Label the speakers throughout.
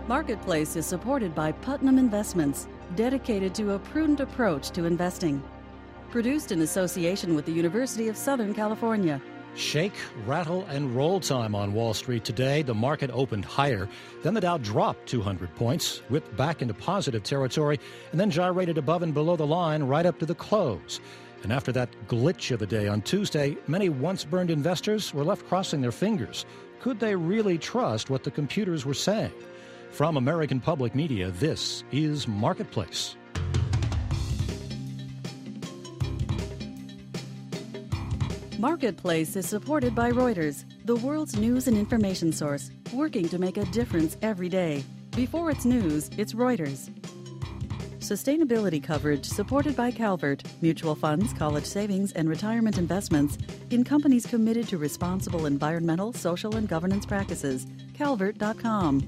Speaker 1: Marketplace is supported by Putnam Investments, dedicated to a prudent approach to investing. Produced in association with the University of Southern California.
Speaker 2: Shake, rattle, and roll time on Wall Street today. The market opened higher. Then the Dow dropped 200 points, whipped back into positive territory, and then gyrated above and below the line right up to the close. And after that glitch of the day on Tuesday, many once-burned investors were left crossing their fingers. Could they really trust what the computers were saying? From American Public Media, this is Marketplace.
Speaker 1: Marketplace is supported by Reuters, the world's news and information source, working to make a difference every day. Before it's news, it's Reuters. Sustainability coverage supported by Calvert, mutual funds, college savings, and retirement investments in companies committed to responsible environmental, social, and governance practices. Calvert.com.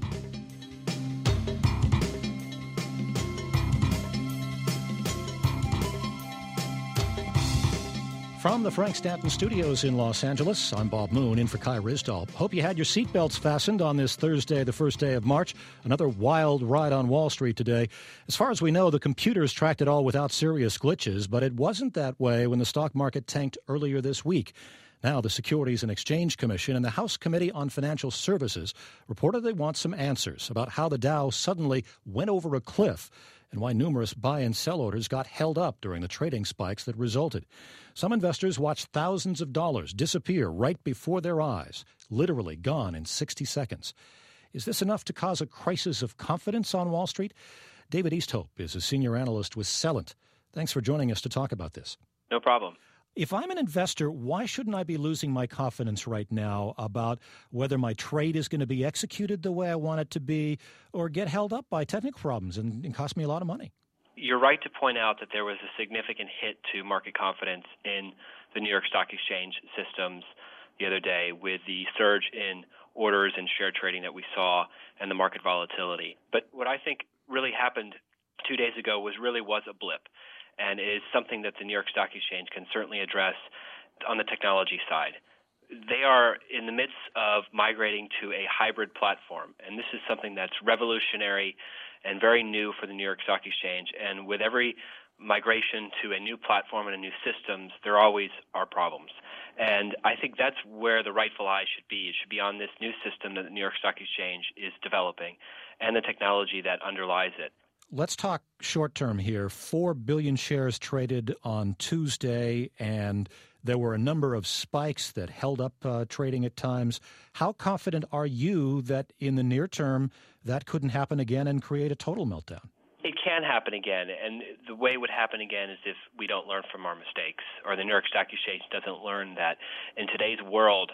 Speaker 2: From the Frank Stanton Studios in Los Angeles, I'm Bob Moon, in for Kai Risdall. Hope you had your seatbelts fastened on this Thursday, the first day of March. Another wild ride on Wall Street today. As far as we know, the computers tracked it all without serious glitches, but it wasn't that way when the stock market tanked earlier this week. Now, the Securities and Exchange Commission and the House Committee on Financial Services reportedly want some answers about how the Dow suddenly went over a cliff and why numerous buy and sell orders got held up during the trading spikes that resulted. Some investors watched thousands of dollars disappear right before their eyes, literally gone in 60 seconds. Is this enough to cause a crisis of confidence on Wall Street? David Easthope is a senior analyst with Celent. Thanks for joining us to talk about this.
Speaker 3: No problem.
Speaker 2: If I'm an investor, why shouldn't I be losing my confidence right now about whether my trade is going to be executed the way I want it to be or get held up by technical problems and cost me a lot of money?
Speaker 3: You're right to point out that there was a significant hit to market confidence in the New York Stock Exchange systems the other day with the surge in orders and share trading that we saw and the market volatility. But what I think really happened 2 days ago was a blip, and is something that the New York Stock Exchange can certainly address on the technology side. They are in the midst of migrating to a hybrid platform, and this is something that's revolutionary and very new for the New York Stock Exchange. And with every migration to a new platform and a new systems, there always are problems. And I think that's where the rightful eye should be. It should be on this new system that the New York Stock Exchange is developing and the technology that underlies it.
Speaker 2: Let's talk short term here. 4 billion shares traded on Tuesday, and there were a number of spikes that held up trading at times. How confident are you that in the near term that couldn't happen again and create a total meltdown?
Speaker 3: It can happen again, and the way it would happen again is if we don't learn from our mistakes, or the New York Stock Exchange doesn't learn that in today's world,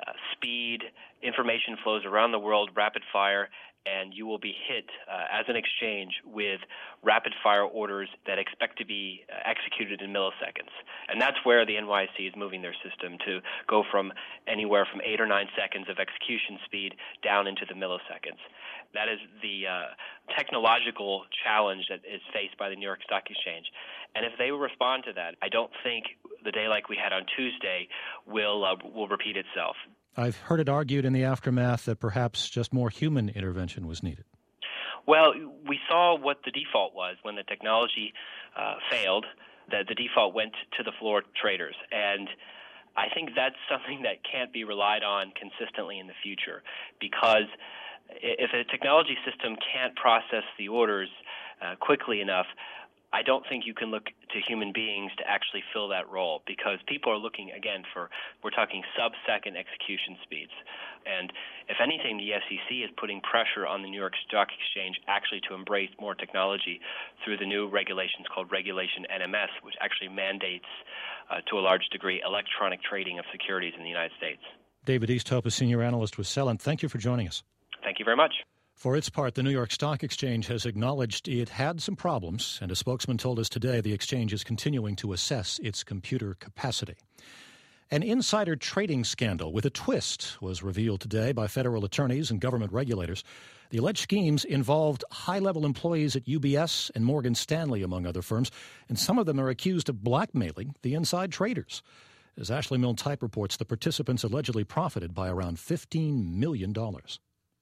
Speaker 3: speed, information flows around the world, rapid fire, and you will be hit as an exchange with rapid-fire orders that expect to be executed in milliseconds. And that's where the NYSE is moving their system to go from anywhere from 8 or 9 seconds of execution speed down into the milliseconds. That is the technological challenge that is faced by the New York Stock Exchange. And if they will respond to that, I don't think the day like we had on Tuesday will repeat itself.
Speaker 2: I've heard it argued in the aftermath that perhaps just more human intervention was needed.
Speaker 3: Well, we saw what the default was when the technology failed, that the default went to the floor traders. And I think that's something that can't be relied on consistently in the future, because if a technology system can't process the orders quickly enough, I don't think you can look to human beings to actually fill that role, because people are looking, again, we're talking sub-second execution speeds. And if anything, the SEC is putting pressure on the New York Stock Exchange actually to embrace more technology through the new regulations called Regulation NMS, which actually mandates, to a large degree, electronic trading of securities in the United States.
Speaker 2: David Easthope, a senior analyst with Celent. Thank you for joining us.
Speaker 3: Thank you very much.
Speaker 2: For its part, the New York Stock Exchange has acknowledged it had some problems, and a spokesman told us today the exchange is continuing to assess its computer capacity. An insider trading scandal with a twist was revealed today by federal attorneys and government regulators. The alleged schemes involved high-level employees at UBS and Morgan Stanley, among other firms, and some of them are accused of blackmailing the inside traders. As Ashley Milne Type reports, the participants allegedly profited by around $15 million.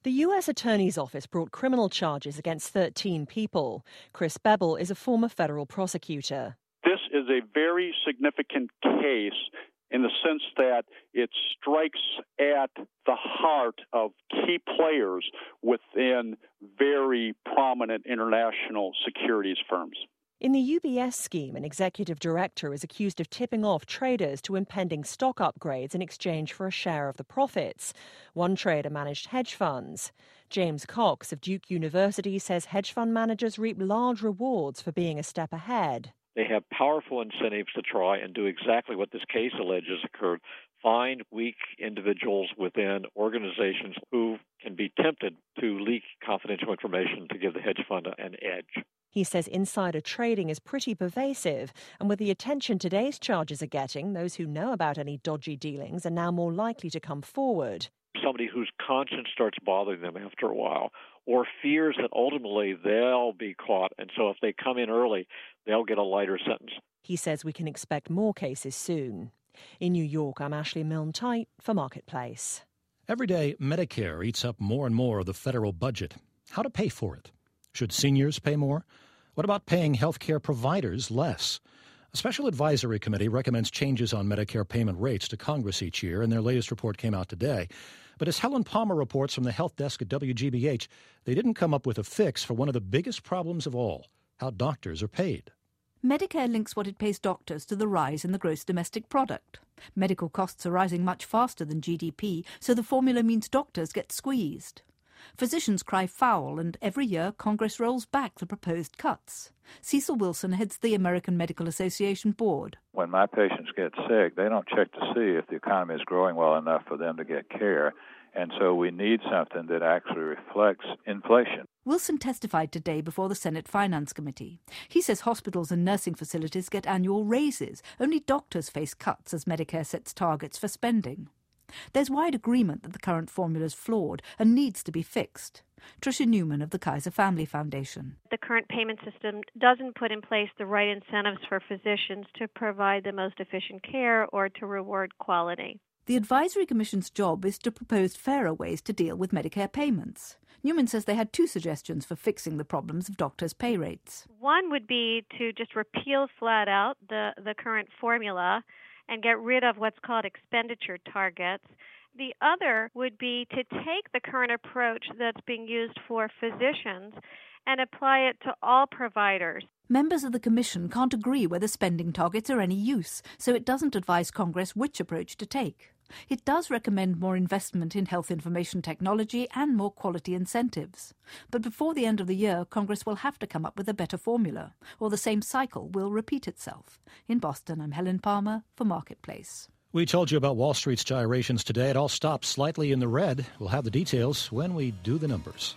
Speaker 4: The U.S. Attorney's Office brought criminal charges against 13 people. Chris Bevel is a former federal prosecutor.
Speaker 5: This is a very significant case in the sense that it strikes at the heart of key players within very prominent international securities firms.
Speaker 4: In the UBS scheme, an executive director is accused of tipping off traders to impending stock upgrades in exchange for a share of the profits. One trader managed hedge funds. James Cox of Duke University says hedge fund managers reap large rewards for being a step ahead.
Speaker 6: They have powerful incentives to try and do exactly what this case alleges occurred, find weak individuals within organizations who can be tempted to leak confidential information to give the hedge fund an edge.
Speaker 4: He says insider trading is pretty pervasive, and with the attention today's charges are getting, those who know about any dodgy dealings are now more likely to come forward.
Speaker 6: Somebody whose conscience starts bothering them after a while, or fears that ultimately they'll be caught, and so if they come in early, they'll get a lighter sentence.
Speaker 4: He says we can expect more cases soon. In New York, I'm Ashley Milne-Tyte for Marketplace.
Speaker 2: Every day, Medicare eats up more and more of the federal budget. How to pay for it? Should seniors pay more? What about paying health care providers less? A special advisory committee recommends changes on Medicare payment rates to Congress each year, and their latest report came out today. But as Helen Palmer reports from the health desk at WGBH, they didn't come up with a fix for one of the biggest problems of all, how doctors are paid.
Speaker 7: Medicare links what it pays doctors to the rise in the gross domestic product. Medical costs are rising much faster than GDP, so the formula means doctors get squeezed. Physicians cry foul, and every year Congress rolls back the proposed cuts. Cecil Wilson heads the American Medical Association board.
Speaker 8: When my patients get sick, they don't check to see if the economy is growing well enough for them to get care. And so we need something that actually reflects inflation.
Speaker 7: Wilson testified today before the Senate Finance Committee. He says hospitals and nursing facilities get annual raises. Only doctors face cuts as Medicare sets targets for spending. There's wide agreement that the current formula is flawed and needs to be fixed. Tricia Newman of the Kaiser Family Foundation.
Speaker 9: The current payment system doesn't put in place the right incentives for physicians to provide the most efficient care or to reward quality.
Speaker 7: The Advisory Commission's job is to propose fairer ways to deal with Medicare payments. Newman says they had two suggestions for fixing the problems of doctors' pay rates.
Speaker 9: One would be to just repeal flat out the current formula and get rid of what's called expenditure targets. The other would be to take the current approach that's being used for physicians and apply it to all providers.
Speaker 7: Members of the Commission can't agree whether spending targets are any use, so it doesn't advise Congress which approach to take. It does recommend more investment in health information technology and more quality incentives. But before the end of the year, Congress will have to come up with a better formula, or the same cycle will repeat itself. In Boston, I'm Helen Palmer for Marketplace.
Speaker 2: We told you about Wall Street's gyrations today. It all stopped slightly in the red. We'll have the details when we do the numbers.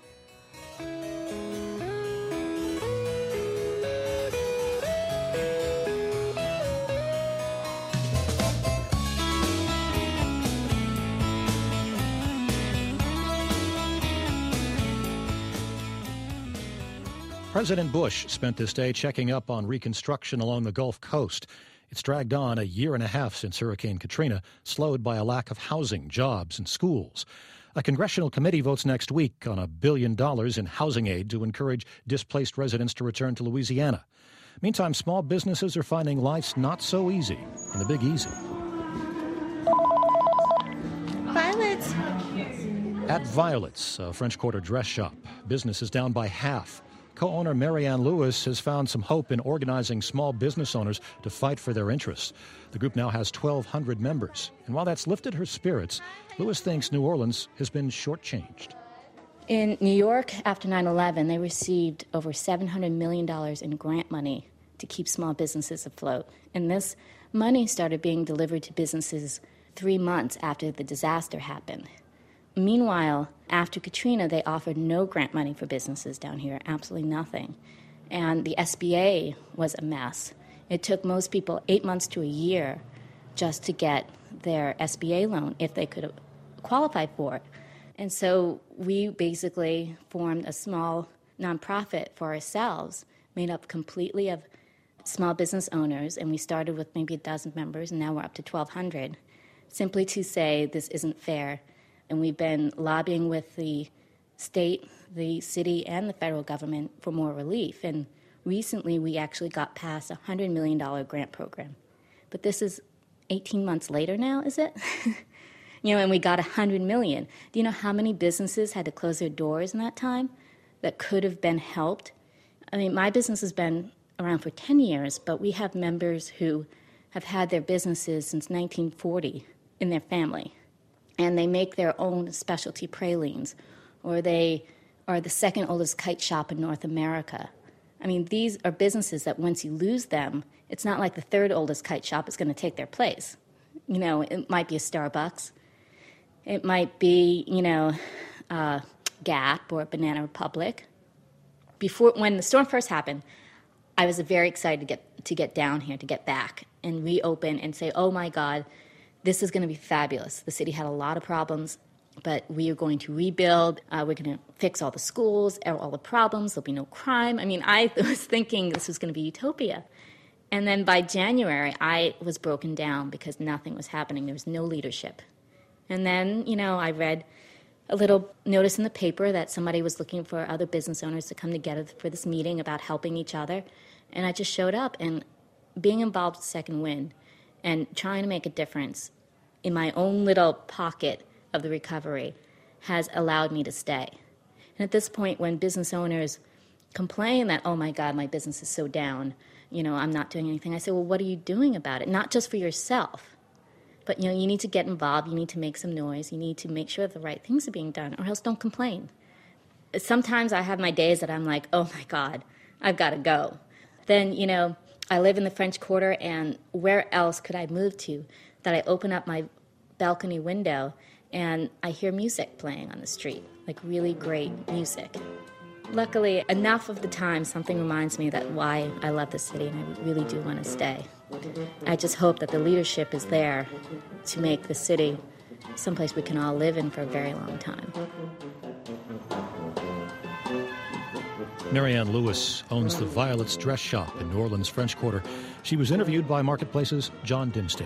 Speaker 2: President Bush spent this day checking up on reconstruction along the Gulf Coast. It's dragged on a year and a half since Hurricane Katrina, slowed by a lack of housing, jobs, and schools. A congressional committee votes next week on $1 billion in housing aid to encourage displaced residents to return to Louisiana. Meantime, small businesses are finding life's not so easy in the Big Easy.
Speaker 10: Violets.
Speaker 2: At Violet's, a French Quarter dress shop, business is down by half. Co-owner Marianne Lewis has found some hope in organizing small business owners to fight for their interests. The group now has 1,200 members. And while that's lifted her spirits, Lewis thinks New Orleans has been shortchanged.
Speaker 10: In New York, after 9/11, they received over $700 million in grant money to keep small businesses afloat. And this money started being delivered to businesses 3 months after the disaster happened. Meanwhile, after Katrina, they offered no grant money for businesses down here, absolutely nothing. And the SBA was a mess. It took most people 8 months to a year just to get their SBA loan if they could qualify for it. And so we basically formed a small nonprofit for ourselves, made up completely of small business owners, and we started with maybe 12 members, and now we're up to 1,200, simply to say this isn't fair. And we've been lobbying with the state, the city, and the federal government for more relief. And recently, we actually got past a $100 million grant program. But this is 18 months later now, is it? And we got $100 million. Do you know how many businesses had to close their doors in that time that could have been helped? I mean, my business has been around for 10 years, but we have members who have had their businesses since 1940 in their family. And they make their own specialty pralines, or they are the second oldest kite shop in North America. I mean, these are businesses that once you lose them, it's not like the third oldest kite shop is going to take their place. It might be a Starbucks. It might be, Gap or Banana Republic. When the storm first happened, I was very excited to get down here, to get back and reopen and say, oh my God, this is going to be fabulous. The city had a lot of problems, but we are going to rebuild. We're going to fix all the schools, all the problems. There'll be no crime. I mean, I was thinking this was going to be utopia. And then by January, I was broken down because nothing was happening. There was no leadership. And then, I read a little notice in the paper that somebody was looking for other business owners to come together for this meeting about helping each other. And I just showed up, and being involved with Second Wind and trying to make a difference in my own little pocket of the recovery has allowed me to stay. And at this point, when business owners complain that, oh my God, my business is so down, I'm not doing anything, I say, well, what are you doing about it? Not just for yourself, but you need to get involved, you need to make some noise, you need to make sure that the right things are being done, or else don't complain. Sometimes I have my days that I'm like, oh my God, I've got to go. Then, I live in the French Quarter, and where else could I move to that I open up my balcony window and I hear music playing on the street, like really great music. Luckily, enough of the time, something reminds me that why I love the city, and I really do want to stay. I just hope that the leadership is there to make the city someplace we can all live in for a very long time.
Speaker 2: Marianne Lewis owns the Violet's Dress Shop in New Orleans' French Quarter. She was interviewed by Marketplace's John Dimsdale.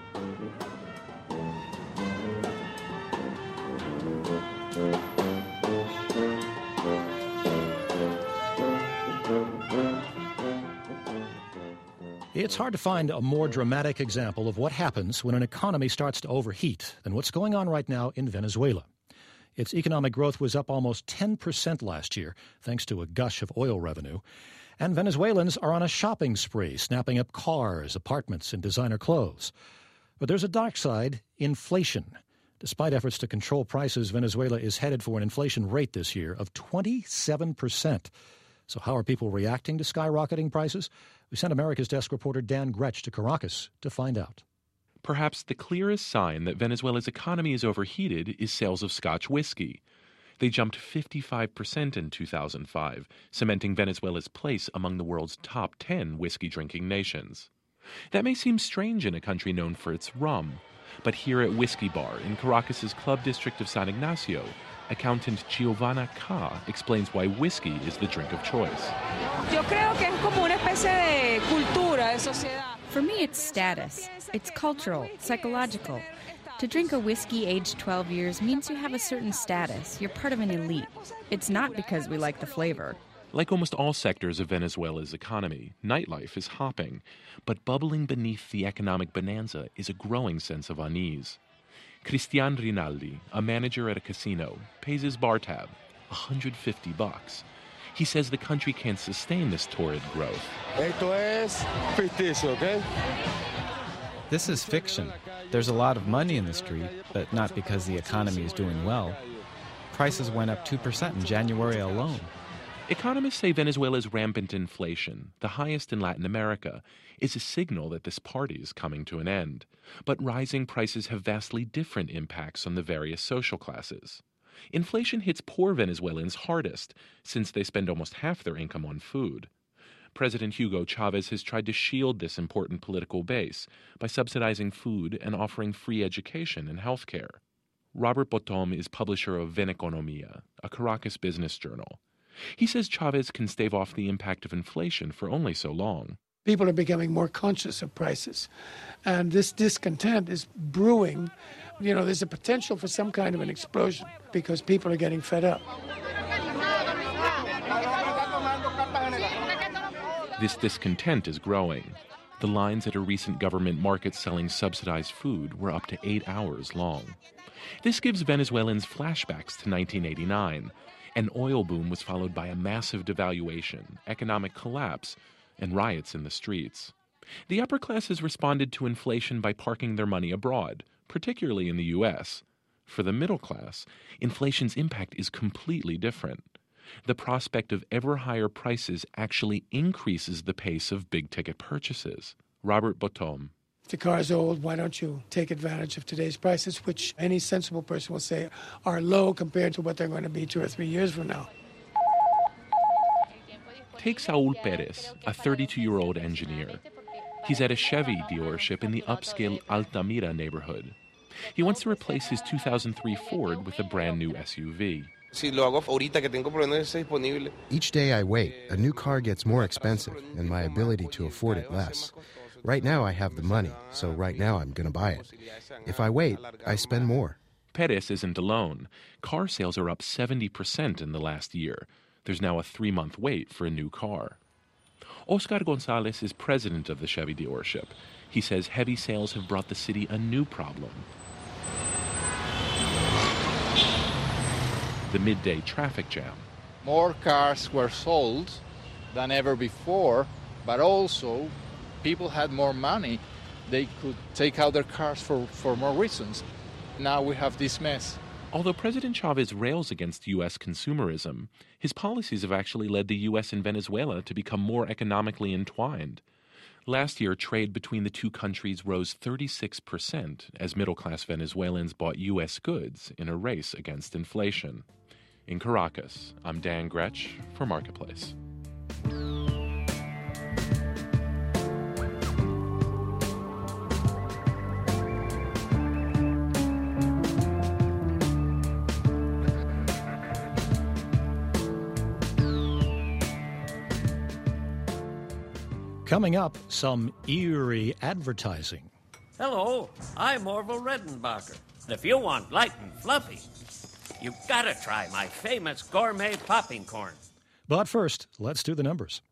Speaker 2: It's hard to find a more dramatic example of what happens when an economy starts to overheat than what's going on right now in Venezuela. Its economic growth was up almost 10% last year, thanks to a gush of oil revenue. And Venezuelans are on a shopping spree, snapping up cars, apartments, and designer clothes. But there's a dark side, inflation. Despite efforts to control prices, Venezuela is headed for an inflation rate this year of 27%. So how are people reacting to skyrocketing prices? We sent America's Desk reporter Dan Gretsch to Caracas to find out.
Speaker 11: Perhaps the clearest sign that Venezuela's economy is overheated is sales of Scotch whiskey. They jumped 55% in 2005, cementing Venezuela's place among the world's top 10 whiskey-drinking nations. That may seem strange in a country known for its rum, but here at Whiskey Bar in Caracas's club district of San Ignacio, accountant Giovanna Ka explains why whiskey is the drink of choice.
Speaker 12: For me, it's status. It's cultural, psychological. To drink a whiskey aged 12 years means you have a certain status. You're part of an elite. It's not because we like the flavor.
Speaker 11: Like almost all sectors of Venezuela's economy, nightlife is hopping. But bubbling beneath the economic bonanza is a growing sense of unease. Cristian Rinaldi, a manager at a casino, pays his bar tab, $150. He says the country can't sustain this torrid growth.
Speaker 13: Esto es ficticio, okay?
Speaker 14: This is fiction. There's a lot of money in the street, but not because the economy is doing well. Prices went up 2% in January alone.
Speaker 11: Economists say Venezuela's rampant inflation, the highest in Latin America, is a signal that this party is coming to an end. But rising prices have vastly different impacts on the various social classes. Inflation hits poor Venezuelans hardest, since they spend almost half their income on food. President Hugo Chavez has tried to shield this important political base by subsidizing food and offering free education and health care. Robert Botom is publisher of Veneconomia, a Caracas business journal. He says Chavez can stave off the impact of inflation for only so long.
Speaker 15: People are becoming more conscious of prices. And this discontent is brewing. You know, there's a potential for some kind of an explosion because people are getting fed up.
Speaker 11: This discontent is growing. The lines at a recent government market selling subsidized food were up to 8 hours long. This gives Venezuelans flashbacks to 1989. An oil boom was followed by a massive devaluation, economic collapse, and riots in the streets. The upper classes responded to inflation by parking their money abroad, particularly in the U.S. For the middle class, inflation's impact is completely different. The prospect of ever higher prices actually increases the pace of big-ticket purchases. Robert Bottom.
Speaker 15: If the car's old, why don't you take advantage of today's prices, which any sensible person will say are low compared to what they're going to be 2 or 3 years from now.
Speaker 11: Take Saul Perez, a 32-year-old engineer. He's at a Chevy dealership in the upscale Altamira neighborhood. He wants to replace his 2003 Ford with a brand-new SUV.
Speaker 16: Each day I wait, a new car gets more expensive and my ability to afford it less. Right now I have the money, so right now I'm going to buy it. If I wait, I spend more.
Speaker 11: Perez isn't alone. Car sales are up 70% in the last year. There's now a 3-month wait for a new car. Oscar Gonzalez is president of the Chevy dealership. He says heavy sales have brought the city a new problem. The midday traffic jam.
Speaker 17: More cars were sold than ever before, but also people had more money. They could take out their cars for more reasons. Now we have this mess.
Speaker 11: Although President Chavez rails against U.S. consumerism, his policies have actually led the U.S. and Venezuela to become more economically entwined. Last year, trade between the two countries rose 36% as middle-class Venezuelans bought U.S. goods in a race against inflation. In Caracas, I'm Dan Gretsch for Marketplace.
Speaker 2: Coming up, some eerie advertising.
Speaker 18: Hello, I'm Orville Redenbacher. If you want light and fluffy, you gotta try my famous gourmet popping corn.
Speaker 2: But first, let's do the numbers.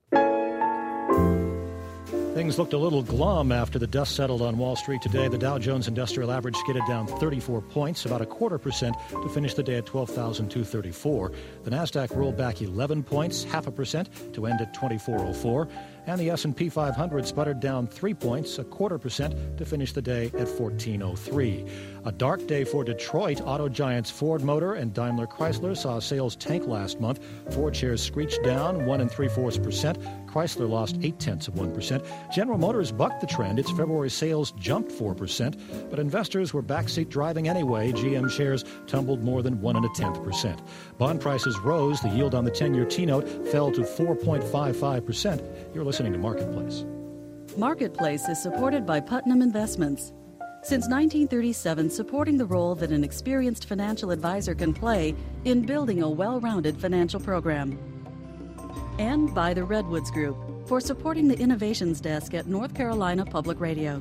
Speaker 2: Things looked a little glum after the dust settled on Wall Street today. The Dow Jones Industrial Average skidded down 34 points, about 0.25%, to finish the day at 12,234. The Nasdaq rolled back 11 points, 0.5%, to end at 2404. And the S&P 500 sputtered down 3 points, 0.25%, to finish the day at 1403. A dark day for Detroit. Auto giants Ford Motor and Daimler Chrysler saw sales tank last month. Ford shares screeched down 1 3/4%. Chrysler lost 0.8%. General Motors bucked the trend. Its February sales jumped 4%, but investors were backseat driving anyway. GM shares tumbled more than 1 1/10%. Bond prices rose. The yield on the 10-year T-note fell to 4.55%. You're listening to Marketplace.
Speaker 1: Marketplace is supported by Putnam Investments. Since 1937, supporting the role that an experienced financial advisor can play in building a well-rounded financial program. And by the Redwoods Group for supporting the Innovations Desk at North Carolina Public Radio.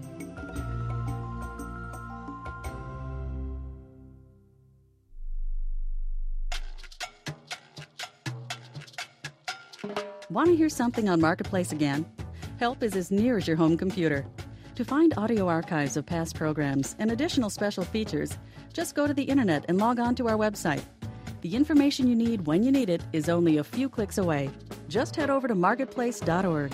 Speaker 1: Want to hear something on Marketplace again? Help is as near as your home computer. To find audio archives of past programs and additional special features, just go to the internet and log on to our website. The information you need when you need it is only a few clicks away. Just head over to marketplace.org.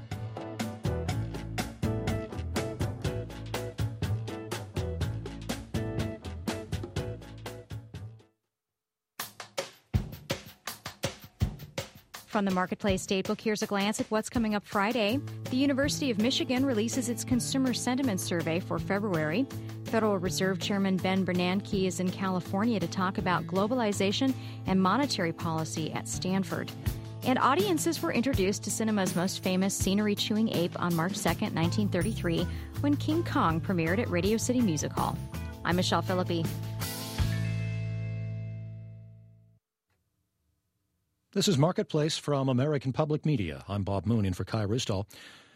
Speaker 19: From the Marketplace Datebook, here's a glance at what's coming up Friday. The University of Michigan releases its Consumer Sentiment Survey for February. Federal Reserve Chairman Ben Bernanke is in California to talk about globalization and monetary policy at Stanford. And audiences were introduced to cinema's most famous scenery-chewing ape on March 2nd, 1933, when King Kong premiered at Radio City Music Hall. I'm Michelle Philippi.
Speaker 2: This is Marketplace from American Public Media. I'm Bob Moon in for Kai Risdall.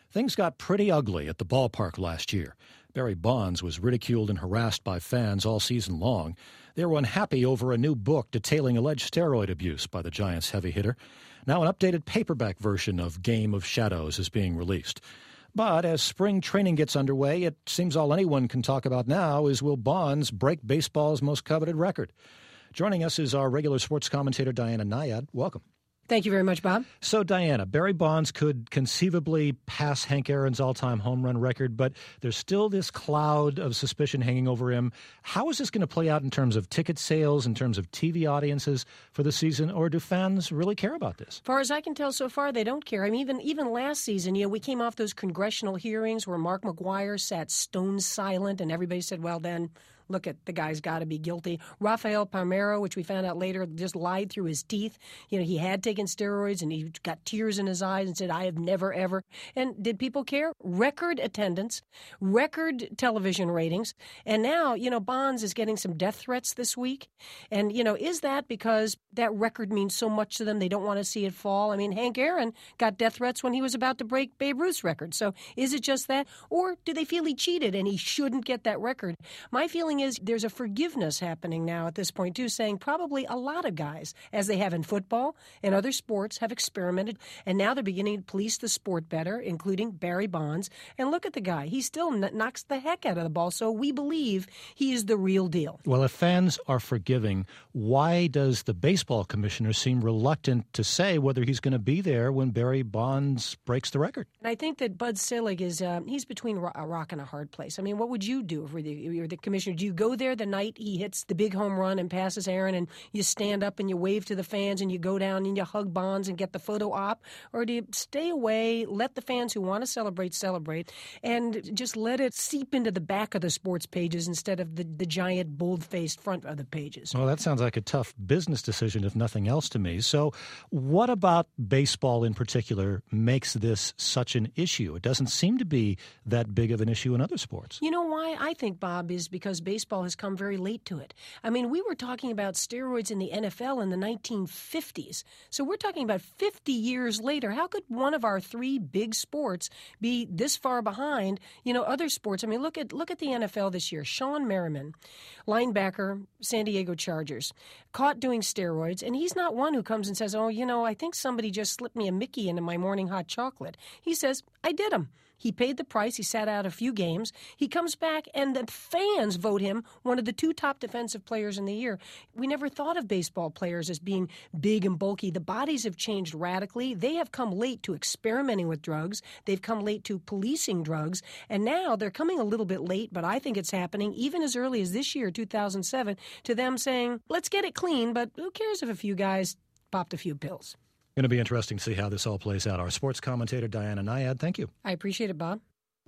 Speaker 2: Things got pretty ugly at the ballpark last year. Barry Bonds was ridiculed and harassed by fans all season long. They were unhappy over a new book detailing alleged steroid abuse by the Giants' heavy hitter. Now an updated paperback version of Game of Shadows is being released. But as spring training gets underway, it seems all anyone can talk about now is, will Bonds break baseball's most coveted record? Joining us is our regular sports commentator, Diana Nyad. Welcome.
Speaker 20: Thank you very much, Bob.
Speaker 2: So, Diana, Barry Bonds could conceivably pass Hank Aaron's all-time home run record, but there's still this cloud of suspicion hanging over him. How is this going to play out in terms of ticket sales, in terms of TV audiences for the season, or do fans really care about this?
Speaker 20: As far as I can tell so far, they don't care. I mean, even last season, we came off those congressional hearings where Mark McGwire sat stone silent, and everybody said, well, then, look at the guy's got to be guilty. Rafael Palmeiro, which we found out later, just lied through his teeth. He had taken steroids and he got tears in his eyes and said, I have never, ever. And did people care? Record attendance, record television ratings. And now, Bonds is getting some death threats this week. And, is that because that record means so much to them they don't want to see it fall? I mean, Hank Aaron got death threats when he was about to break Babe Ruth's record. So is it just that? Or do they feel he cheated and he shouldn't get that record? My feeling is there's a forgiveness happening now at this point, too, saying probably a lot of guys, as they have in football and other sports, have experimented, and now they're beginning to police the sport better, including Barry Bonds. And look at the guy. He still knocks the heck out of the ball, so we believe he is the real deal.
Speaker 2: Well, if fans are forgiving, why does the baseball commissioner seem reluctant to say whether he's going to be there when Barry Bonds breaks the record?
Speaker 20: And I think that Bud Selig is he's between a rock and a hard place. I mean, what would you do if you were the commissioner? Do you go there the night he hits the big home run and passes Aaron and you stand up and you wave to the fans and you go down and you hug Bonds and get the photo op? Or do you stay away, let the fans who want to celebrate, and just let it seep into the back of the sports pages instead of the giant bold-faced front of the pages?
Speaker 2: Well, that sounds like a tough business decision, if nothing else, to me. So what about baseball in particular makes this such an issue? It doesn't seem to be that big of an issue in other sports.
Speaker 20: You know why, I think, Bob, is because baseball has come very late to it. I mean, we were talking about steroids in the NFL in the 1950s. So we're talking about 50 years later. How could one of our three big sports be this far behind, other sports? I mean, look at the NFL this year. Sean Merriman, linebacker, San Diego Chargers, caught doing steroids, and he's not one who comes and says, I think somebody just slipped me a Mickey into my morning hot chocolate. He says, I did them. He paid the price. He sat out a few games. He comes back, and the fans vote him one of the two top defensive players in the year. We never thought of baseball players as being big and bulky. The bodies have changed radically. They have come late to experimenting with drugs. They've come late to policing drugs. And now they're coming a little bit late, but I think it's happening even as early as this year, 2007, to them saying, let's get it clean, but who cares if a few guys popped a few pills?
Speaker 2: Going to be interesting to see how this all plays out. Our sports commentator, Diana Nyad, thank you.
Speaker 20: I appreciate it, Bob.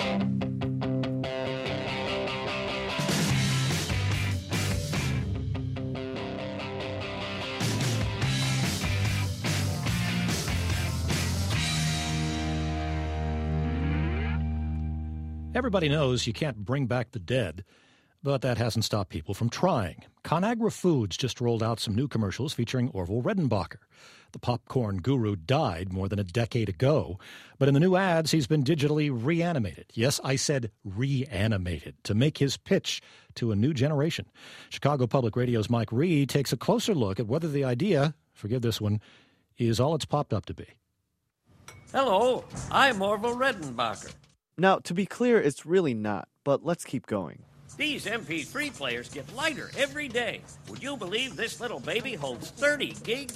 Speaker 2: Everybody knows you can't bring back the dead, but that hasn't stopped people from trying. ConAgra Foods just rolled out some new commercials featuring Orville Redenbacher. The popcorn guru died more than a decade ago, but in the new ads, he's been digitally reanimated. Yes, I said reanimated, to make his pitch to a new generation. Chicago Public Radio's Mike Reed takes a closer look at whether the idea, forgive this one, is all it's popped up to be.
Speaker 18: Hello, I'm Orville Redenbacher.
Speaker 21: Now, to be clear, it's really not, but let's keep going.
Speaker 18: These MP3 players get lighter every day. Would you believe this little baby holds 30 gigs?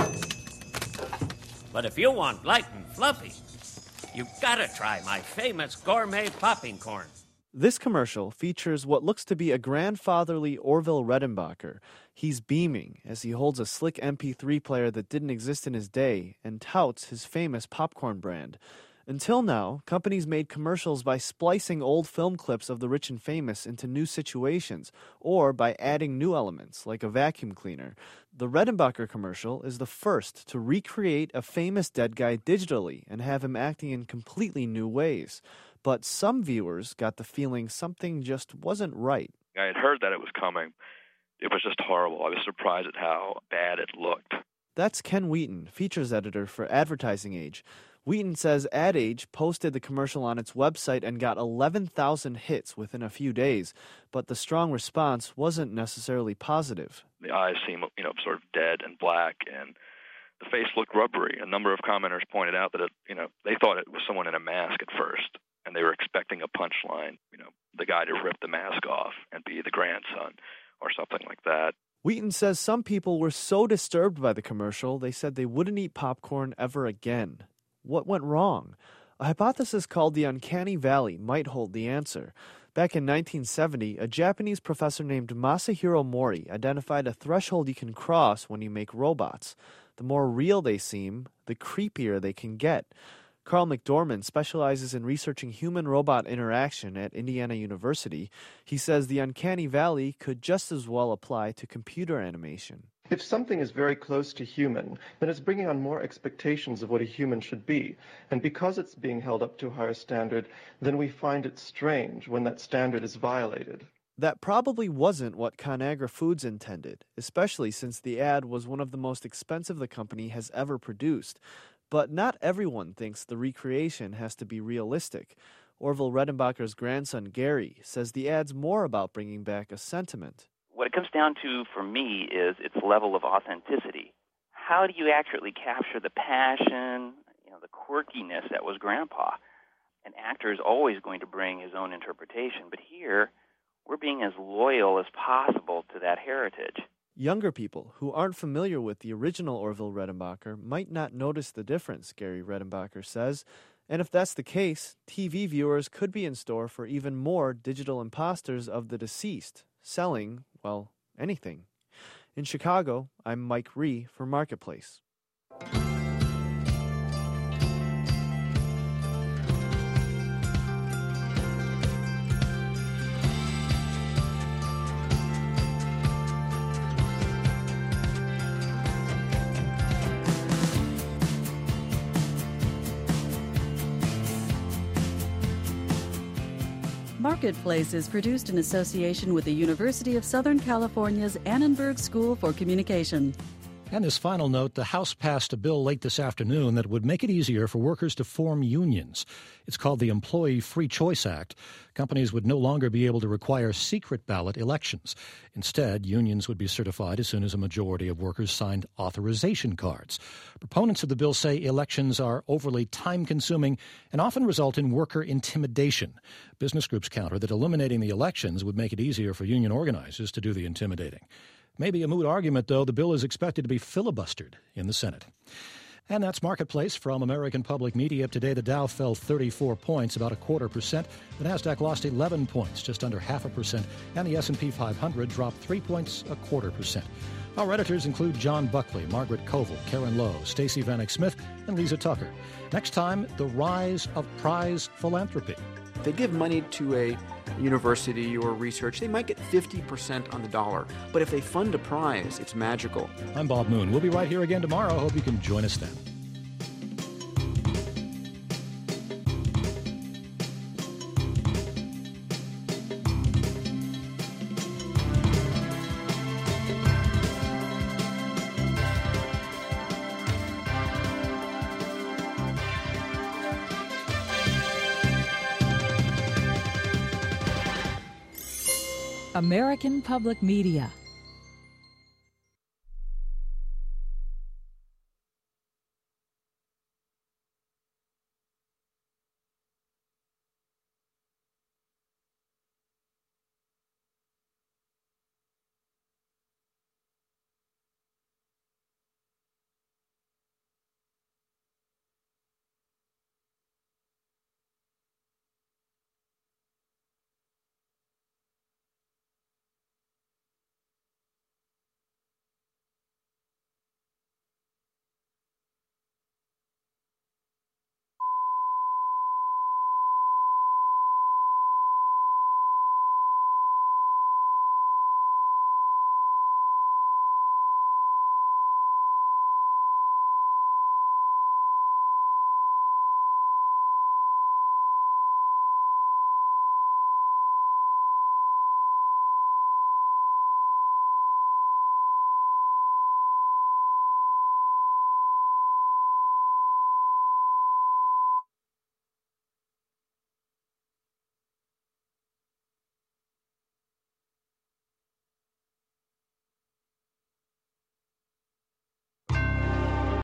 Speaker 18: But if you want light and fluffy, you gotta try my famous gourmet popping corn.
Speaker 21: This commercial features what looks to be a grandfatherly Orville Redenbacher. He's beaming as he holds a slick MP3 player that didn't exist in his day and touts his famous popcorn brand. Until now, companies made commercials by splicing old film clips of the rich and famous into new situations, or by adding new elements, like a vacuum cleaner. The Redenbacher commercial is the first to recreate a famous dead guy digitally and have him acting in completely new ways. But some viewers got the feeling something just wasn't right.
Speaker 22: I had heard that it was coming. It was just horrible. I was surprised at how bad it looked.
Speaker 21: That's Ken Wheaton, features editor for Advertising Age. Wheaton says Ad Age posted the commercial on its website and got 11,000 hits within a few days, but the strong response wasn't necessarily positive.
Speaker 3: The eyes seem, sort of dead and black, and the face looked rubbery. A number of commenters pointed out that they thought it was someone in a mask at first, and they were expecting a punchline, the guy to rip the mask off and be the grandson or something like that.
Speaker 21: Wheaton says some people were so disturbed by the commercial, they said they wouldn't eat popcorn ever again. What went wrong? A hypothesis called the uncanny valley might hold the answer. Back in 1970, a Japanese professor named Masahiro Mori identified a threshold you can cross when you make robots. The more real they seem, the creepier they can get. Carl McDormand specializes in researching human-robot interaction at Indiana University. He says the uncanny valley could just as well apply to computer animation.
Speaker 22: If something is very close to human, then it's bringing on more expectations of what a human should be. And because it's being held up to a higher standard, then we find it strange when that standard is violated.
Speaker 21: That probably wasn't what ConAgra Foods intended, especially since the ad was one of the most expensive the company has ever produced. But not everyone thinks the recreation has to be realistic. Orville Redenbacher's grandson, Gary, says the ad's more about bringing back a sentiment.
Speaker 23: What it comes down to for me is its level of authenticity. How do you actually capture the passion, the quirkiness that was Grandpa? An actor is always going to bring his own interpretation, but here we're being as loyal as possible to that heritage.
Speaker 21: Younger people who aren't familiar with the original Orville Redenbacher might not notice the difference, Gary Redenbacher says. And if that's the case, TV viewers could be in store for even more digital imposters of the deceased, selling, well, anything. In Chicago, I'm Mike Rhee for Marketplace.
Speaker 1: Marketplace is produced in association with the University of Southern California's Annenberg School for Communication.
Speaker 2: And this final note, the House passed a bill late this afternoon that would make it easier for workers to form unions. It's called the Employee Free Choice Act. Companies would no longer be able to require secret ballot elections. Instead, unions would be certified as soon as a majority of workers signed authorization cards. Proponents of the bill say elections are overly time-consuming and often result in worker intimidation. Business groups counter that eliminating the elections would make it easier for union organizers to do the intimidating. Maybe a moot argument, though. The bill is expected to be filibustered in the Senate. And that's Marketplace from American Public Media. Today, the Dow fell 34 points, about 0.25%. The Nasdaq lost 11 points, just under 0.5%. And the S&P 500 dropped 3 points, 0.25%. Our editors include John Buckley, Margaret Koval, Karen Lowe, Stacey Vanek Smith, and Lisa Tucker. Next time, the rise of prize philanthropy.
Speaker 24: If they give money to a university or research, they might get 50% on the dollar. But if they fund a prize, it's magical.
Speaker 2: I'm Bob Moon. We'll be right here again tomorrow. Hope you can join us then.
Speaker 25: American Public Media